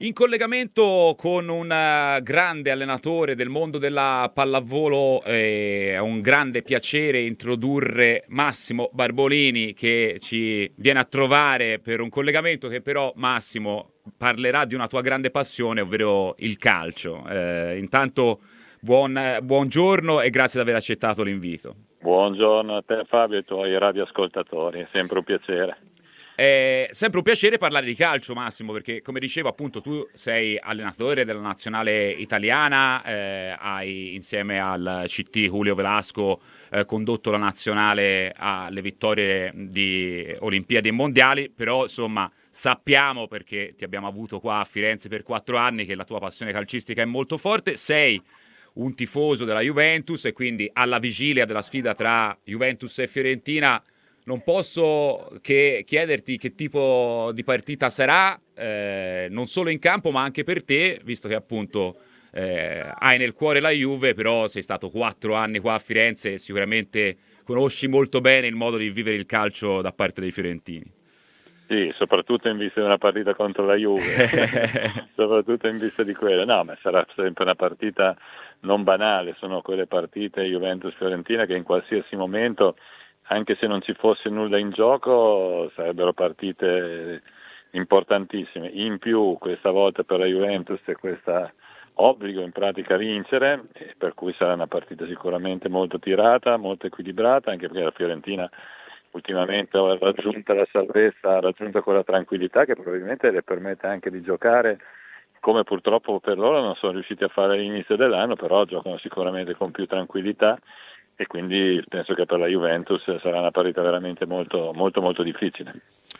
In collegamento con un grande allenatore del mondo della pallavolo, è un grande piacere introdurre Massimo Barbolini che ci viene a trovare per un collegamento che però, Massimo, parlerà di una tua grande passione, ovvero il calcio. Intanto buongiorno e grazie di aver accettato l'invito. Buongiorno a te Fabio e ai tuoi radioascoltatori, è sempre un piacere. È sempre un piacere parlare di calcio, Massimo, perché come dicevo, appunto, tu sei allenatore della nazionale italiana, hai insieme al CT Julio Velasco condotto la nazionale alle vittorie di Olimpiadi e Mondiali, però insomma sappiamo, perché ti abbiamo avuto qua a Firenze per 4 anni, che la tua passione calcistica è molto forte. Sei un tifoso della Juventus e quindi alla vigilia della sfida tra Juventus e Fiorentina non posso che chiederti che tipo di partita sarà, non solo in campo ma anche per te, visto che appunto hai nel cuore la Juve, però sei stato 4 anni qua a Firenze e sicuramente conosci molto bene il modo di vivere il calcio da parte dei fiorentini. Sì, soprattutto in vista di una partita contro la Juve, soprattutto in vista di quella. No, ma sarà sempre una partita non banale, sono quelle partite Juventus-Fiorentina che in qualsiasi momento, anche se non ci fosse nulla in gioco, sarebbero partite importantissime. In più, questa volta per la Juventus c'è questo obbligo in pratica a vincere, per cui sarà una partita sicuramente molto tirata, molto equilibrata, anche perché la Fiorentina ultimamente ha raggiunto la salvezza, ha raggiunto quella tranquillità che probabilmente le permette anche di giocare come purtroppo per loro non sono riusciti a fare all'inizio dell'anno, però giocano sicuramente con più tranquillità e quindi penso che per la Juventus sarà una partita veramente molto, molto, molto difficile.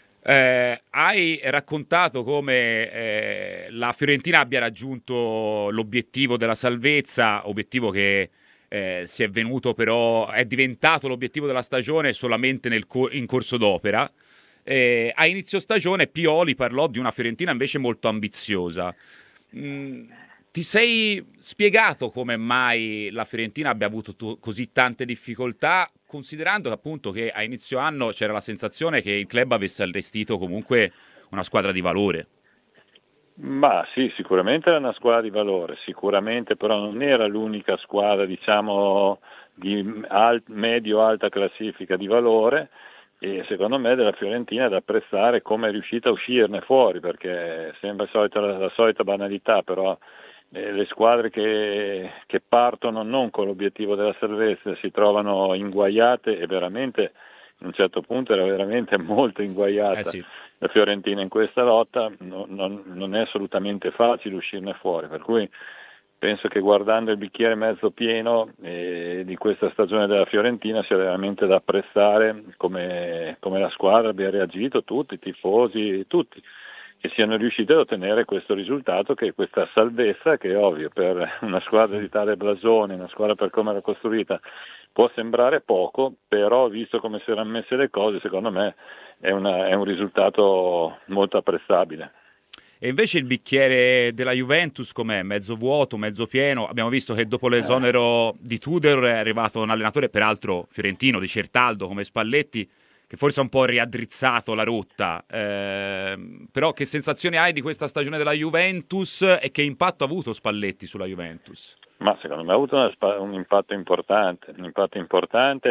Hai raccontato come la Fiorentina abbia raggiunto l'obiettivo della salvezza, obiettivo che si è venuto però, è diventato l'obiettivo della stagione solamente in corso d'opera. A inizio stagione Pioli parlò di una Fiorentina invece molto ambiziosa. Mm, Ti sei spiegato come mai la Fiorentina abbia avuto così tante difficoltà, considerando appunto che a inizio anno c'era la sensazione che il club avesse allestito comunque una squadra di valore? Ma sì, sicuramente era una squadra di valore, sicuramente però non era l'unica squadra, diciamo, di medio-alta classifica di valore e secondo me della Fiorentina è da apprezzare come è riuscita a uscirne fuori, perché sembra la solita banalità, però le squadre che partono non con l'obiettivo della salvezza si trovano inguaiate e veramente, in un certo punto era veramente molto Eh inguaiata sì. la Fiorentina in questa lotta, non è assolutamente facile uscirne fuori, per cui penso che guardando il bicchiere mezzo pieno di questa stagione della Fiorentina sia veramente da apprezzare come la squadra abbia reagito, tutti, i tifosi, tutti, che siano riusciti ad ottenere questo risultato, che è questa salvezza, che è ovvio per una squadra di tale blasone, una squadra per come era costruita, può sembrare poco, però visto come si erano messe le cose, secondo me è un risultato molto apprezzabile. E invece il bicchiere della Juventus com'è? Mezzo vuoto, mezzo pieno? Abbiamo visto che dopo l'esonero di Tudor è arrivato un allenatore, peraltro fiorentino, di Certaldo come Spalletti, che forse ha un po' riaddrizzato la rotta. Però che sensazione hai di questa stagione della Juventus e che impatto ha avuto Spalletti sulla Juventus? Ma secondo me ha avuto un impatto importante,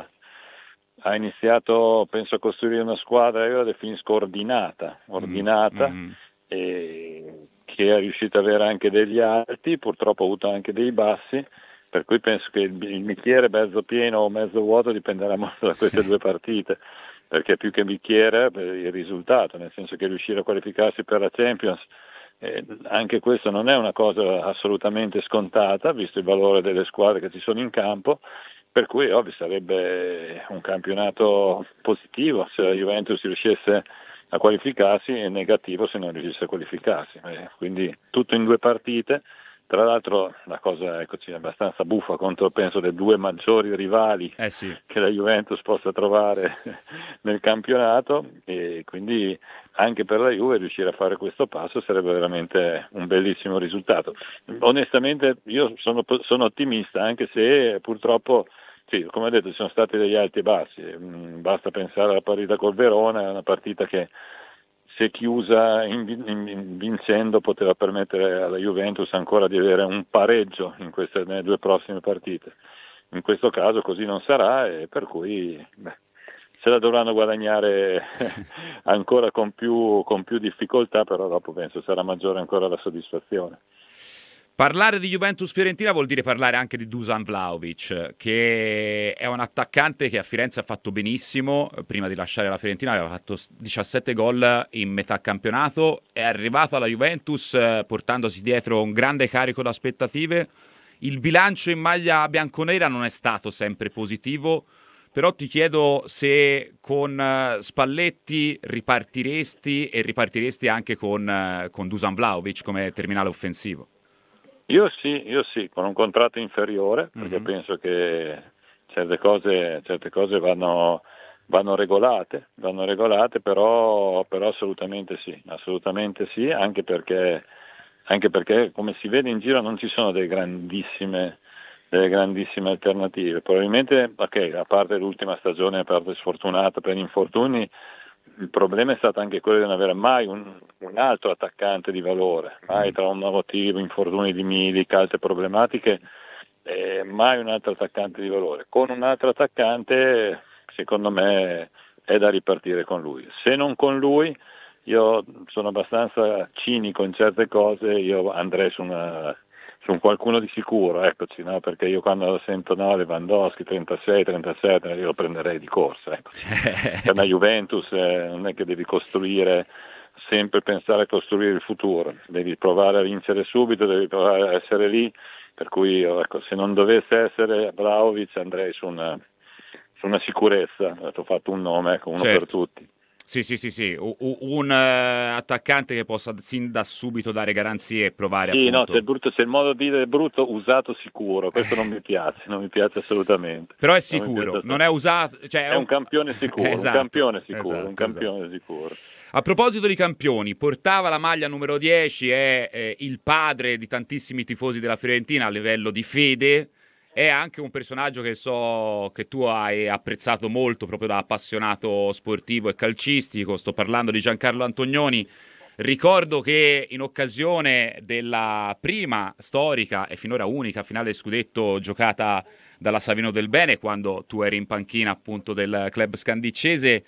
ha iniziato penso a costruire una squadra, io la definisco Mm, ordinata mm. che è riuscita ad avere anche degli alti, purtroppo ha avuto anche dei bassi, per cui penso che il bicchiere mezzo pieno o mezzo vuoto dipenderà molto da queste due partite, perché più che bicchiere il risultato, nel senso che riuscire a qualificarsi per la Champions, anche questo non è una cosa assolutamente scontata, visto il valore delle squadre che ci sono in campo, per cui ovvio sarebbe un campionato positivo se la Juventus riuscisse a qualificarsi e negativo se non riuscisse a qualificarsi. Quindi tutto in due partite. Tra l'altro la cosa eccoci, è abbastanza buffa contro penso le due maggiori rivali Eh sì. che la Juventus possa trovare nel campionato e quindi anche per la Juve riuscire a fare questo passo sarebbe veramente un bellissimo risultato. Onestamente io sono ottimista anche se purtroppo sì, come ho detto ci sono stati degli alti e bassi, basta pensare alla partita col Verona, è una partita che se chiusa vincendo poteva permettere alla Juventus ancora di avere un pareggio nelle 2 prossime partite. In questo caso così non sarà, e per cui se la dovranno guadagnare ancora con più difficoltà, però dopo penso sarà maggiore ancora la soddisfazione. Parlare di Juventus-Fiorentina vuol dire parlare anche di Dusan Vlahovic, che è un attaccante che a Firenze ha fatto benissimo. Prima di lasciare la Fiorentina aveva fatto 17 gol in metà campionato, è arrivato alla Juventus portandosi dietro un grande carico d'aspettative. Il bilancio in maglia bianconera non è stato sempre positivo, però ti chiedo se con Spalletti ripartiresti anche con Dusan Vlahovic come terminale offensivo. Io sì, con un contratto inferiore, perché penso che certe cose vanno regolate, però assolutamente sì, anche perché come si vede in giro non ci sono delle grandissime alternative. Probabilmente, a parte l'ultima stagione, a parte sfortunata per infortuni, il problema è stato anche quello di non avere mai un altro attaccante di valore, mai tra un motivo, infortuni di Milik, altre problematiche, mai un altro attaccante di valore. Con un altro attaccante, secondo me, è da ripartire con lui. Se non con lui, io sono abbastanza cinico in certe cose, io andrei su un qualcuno di sicuro, eccoci, no? Perché io quando sento Lewandowski 36, 37, io lo prenderei di corsa, eccoci. Per la Juventus non è che devi sempre pensare a costruire il futuro, devi provare a vincere subito, devi provare a essere lì, per cui se non dovesse essere Vlahovic andrei su una sicurezza, ho fatto un nome, uno per tutti. Sì, un attaccante che possa sin da subito dare garanzie e provare appunto. Se il modo di dire è brutto, usato sicuro, questo non mi piace assolutamente. Però è sicuro, non è usato, cioè è un campione sicuro, esatto, un campione sicuro. A proposito di campioni, portava la maglia numero 10, è il padre di tantissimi tifosi della Fiorentina a livello di fede. È anche un personaggio che so che tu hai apprezzato molto proprio da appassionato sportivo e calcistico. Sto parlando di Giancarlo Antonioni. Ricordo che in occasione della prima storica e finora unica finale scudetto giocata dalla Savino del Bene, quando tu eri in panchina appunto del club scandiccese,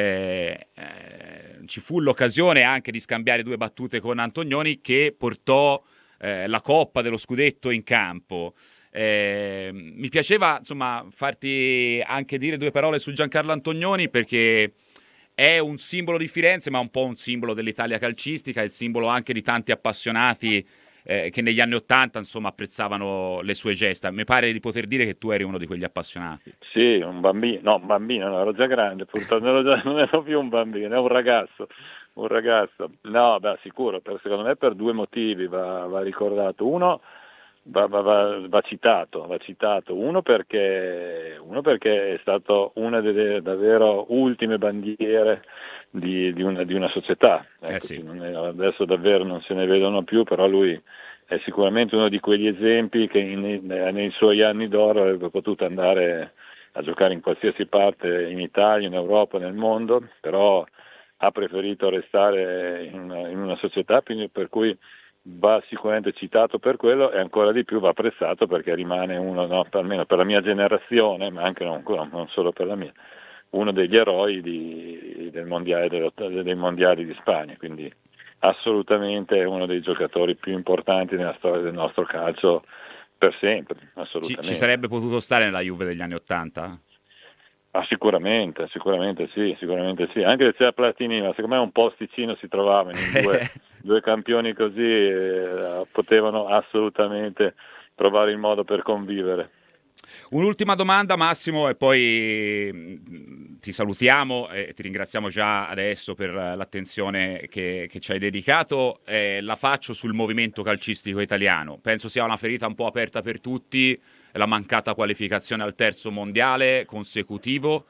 ci fu l'occasione anche di scambiare 2 battute con Antonioni, che portò la coppa dello scudetto in campo. Mi piaceva insomma farti anche dire 2 parole su Giancarlo Antonioni, perché è un simbolo di Firenze ma un po' un simbolo dell'Italia calcistica, il simbolo anche di tanti appassionati che negli anni '80 insomma apprezzavano le sue gesta. Mi pare di poter dire che tu eri uno di quegli appassionati. Sì, un bambino, no, ero già grande, purtroppo non ero più un bambino, ero un ragazzo. No, sicuro, secondo me per 2 motivi va ricordato. Uno, va citato. Uno perché è stato una delle davvero ultime bandiere di una società. Ecco, Sì. Adesso davvero non se ne vedono più, però lui è sicuramente uno di quegli esempi che nei suoi anni d'oro avrebbe potuto andare a giocare in qualsiasi parte, in Italia, in Europa, nel mondo, però ha preferito restare in una società, quindi per cui va sicuramente citato per quello, e ancora di più va apprezzato perché rimane uno, almeno per la mia generazione, ma anche non solo per la mia, uno degli eroi dei mondiali di Spagna, quindi assolutamente è uno dei giocatori più importanti nella storia del nostro calcio per sempre, assolutamente. Ci sarebbe potuto stare nella Juve degli anni '80? Sicuramente sì, anche se c'era Platini, ma secondo me un posticino si trovava in due campioni così, potevano assolutamente trovare il modo per convivere. Un'ultima domanda, Massimo, e poi ti salutiamo e ti ringraziamo già adesso per l'attenzione che ci hai dedicato. La faccio sul movimento calcistico italiano. Penso sia una ferita un po' aperta per tutti, la mancata qualificazione al terzo mondiale consecutivo.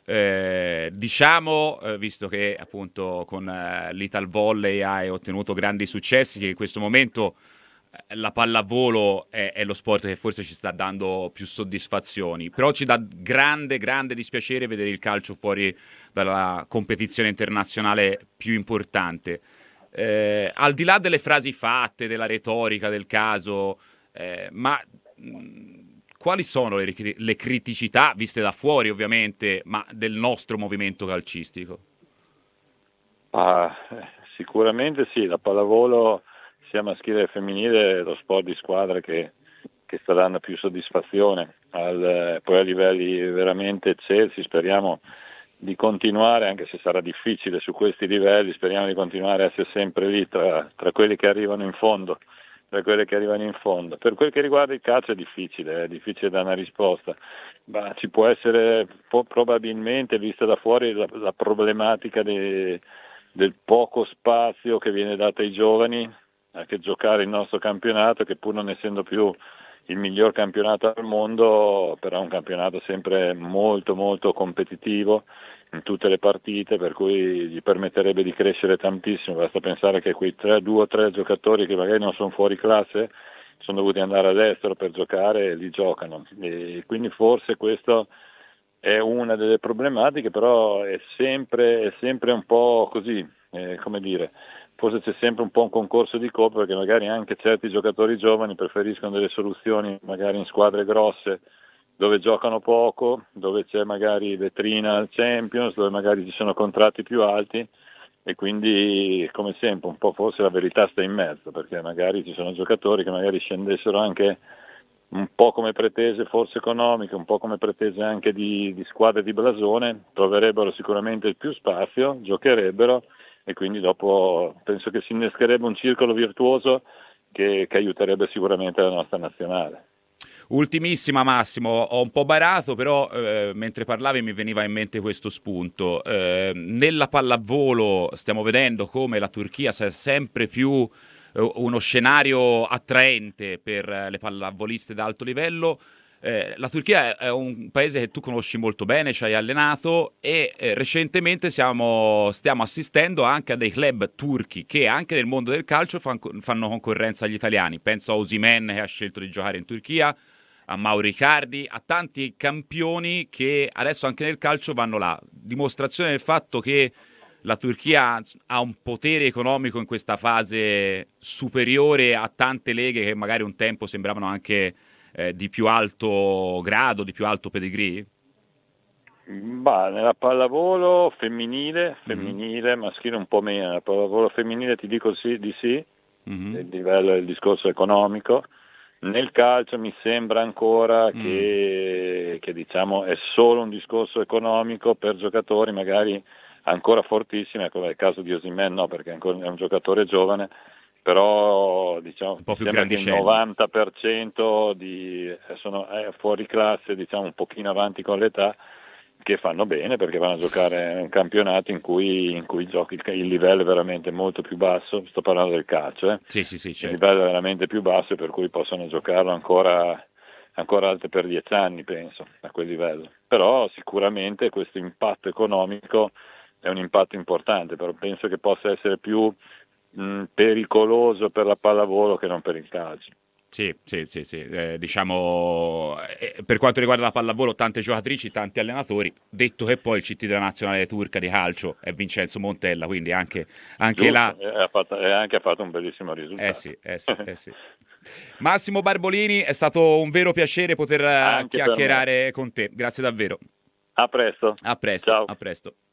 Visto che appunto con l'Ital Volley hai ottenuto grandi successi, che in questo momento la pallavolo è lo sport che forse ci sta dando più soddisfazioni, però ci dà grande, grande dispiacere vedere il calcio fuori dalla competizione internazionale più importante. Al di là delle frasi fatte, della retorica del caso, ma quali sono le criticità, viste da fuori ovviamente, ma del nostro movimento calcistico? Sicuramente sì, la pallavolo sia maschile che femminile è lo sport di squadra che sta dando più soddisfazione, poi a livelli veramente eccelsi speriamo di continuare, anche se sarà difficile su questi livelli, speriamo di continuare a essere sempre lì tra quelli che arrivano in fondo. Per quel che riguarda il calcio è difficile dare una risposta, ma ci può essere probabilmente, vista da fuori, la problematica del poco spazio che viene dato ai giovani a che giocare il nostro campionato, che pur non essendo più il miglior campionato al mondo, però è un campionato sempre molto molto competitivo in tutte le partite, per cui gli permetterebbe di crescere tantissimo. Basta pensare che quei 2 o 3 giocatori che magari non sono fuori classe sono dovuti andare all'estero per giocare e li giocano, e quindi forse questo è una delle problematiche, però è sempre un po' così, come dire, forse c'è sempre un po' un concorso di coppa, perché magari anche certi giocatori giovani preferiscono delle soluzioni magari in squadre grosse dove giocano poco, dove c'è magari vetrina al Champions, dove magari ci sono contratti più alti, e quindi come sempre un po' forse la verità sta in mezzo, perché magari ci sono giocatori che magari scendessero anche un po' come pretese forse economiche, un po' come pretese anche di squadre di blasone, troverebbero sicuramente più spazio, giocherebbero, e quindi dopo penso che si innescherebbe un circolo virtuoso che aiuterebbe sicuramente la nostra nazionale. Ultimissima, Massimo, ho un po' barato, però mentre parlavi mi veniva in mente questo spunto. Nella pallavolo stiamo vedendo come la Turchia sia sempre più uno scenario attraente per le pallavoliste d'alto livello. La Turchia è un paese che tu conosci molto bene, ci hai allenato, e recentemente stiamo assistendo anche a dei club turchi che anche nel mondo del calcio fanno concorrenza agli italiani. Penso a Osimhen, che ha scelto di giocare in Turchia, a Mauro Icardi, a tanti campioni che adesso anche nel calcio vanno là. Dimostrazione del fatto che la Turchia ha un potere economico in questa fase superiore a tante leghe che magari un tempo sembravano anche di più alto grado, di più alto pedigree? Nella pallavolo femminile, maschile un po' meno. Nella pallavolo femminile ti dico sì, di sì, il livello del discorso economico. Nel calcio mi sembra ancora che diciamo è solo un discorso economico per giocatori magari ancora fortissimi, come è il caso di Osimhen, no, perché è un giocatore giovane, però diciamo un po' più sembra che il 90% sono fuori classe, diciamo un pochino avanti con l'età, che fanno bene perché vanno a giocare in campionati in cui giochi il livello è veramente molto più basso. Sto parlando del calcio, Sì, certo. Il livello è veramente più basso, per cui possono giocarlo ancora altri per 10 anni, penso, a quel livello. Però sicuramente questo impatto economico è un impatto importante, però penso che possa essere più pericoloso per la pallavolo che non per il calcio. Sì. Diciamo, per quanto riguarda la pallavolo, tante giocatrici, tanti allenatori. Detto che poi il CT della nazionale turca di calcio è Vincenzo Montella, quindi anche Giusto, là. Ha fatto un bellissimo risultato. Sì. Massimo Barbolini, è stato un vero piacere poter chiacchierare con te. Grazie davvero. A presto. A presto. Ciao. A presto.